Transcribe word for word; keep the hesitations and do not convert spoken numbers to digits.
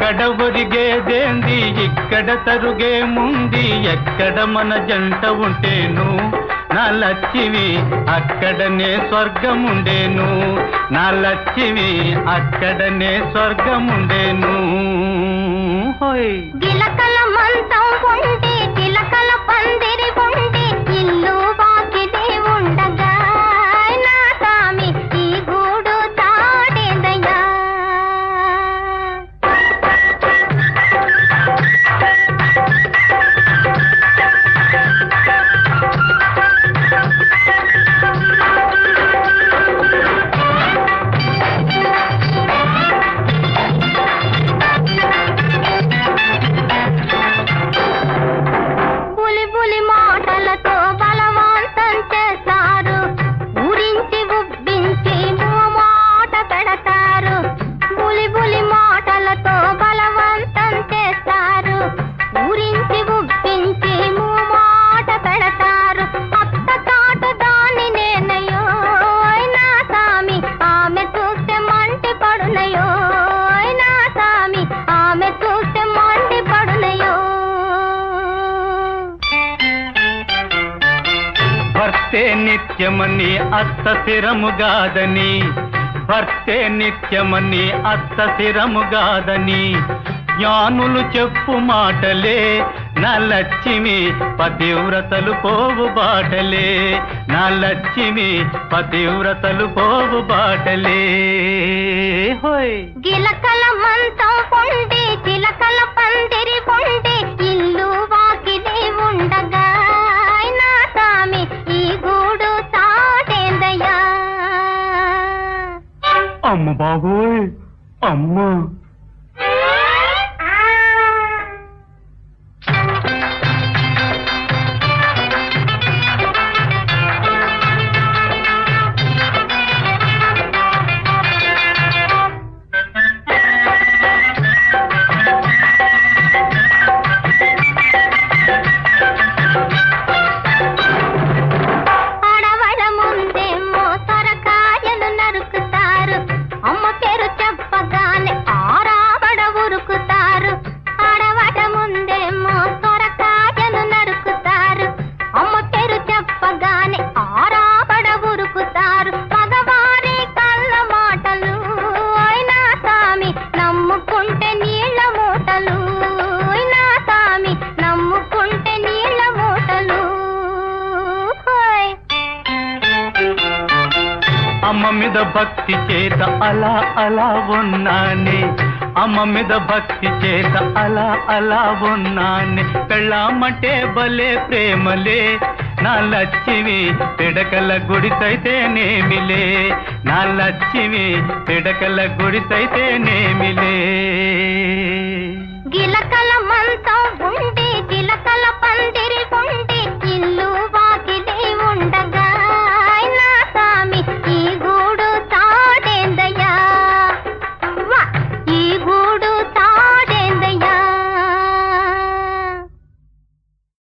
అక్కడ ఒరిగేదేంది ఇక్కడ తరుగేముంది ఎక్కడ మన జంట ఉంటేను నా లచ్చివి అక్కడనే స్వర్గముండేను నా లచ్చివి అక్కడనే స్వర్గముండేను గిలకల మంచం ఉండి గిలకల పందిరి ఉండి ఇల్లు వాకిలి ఉండగా నా సామి ఈ గూడు తాడేదయ్యా భర్తే నిత్యమని అత్త స్థిరముగాదని భర్తే నిత్యమని అత్త స్థిరముగాదని జ్ఞానులు చెప్పు మాటలే నా లక్ష్మి పతివ్రతలు పోవు బాటలే నా లక్ష్మి పతివ్రతలు పోవు బాటలే హోయ్ గిలకల మంచం ఉండి చిలకల పందిరి ఉండి ఇల్లు వాకిలి ఉండగా నా సామి ఈ గూడు తాడేదయ్యా అమ్మ బాబోయ్ అమ్మ అమ్మ మీద భక్తి చేత అలా అలా ఉన్నానే అమ్మ మీద భక్తి చేత అలా అలా ఉన్నానే పెళ్ళామంటే భలే ప్రేమలే నా లచ్చివి పిడకల గుడిసైతేనేమిలే నా లచ్చివి పిడకల గుడిసైతేనేమిలే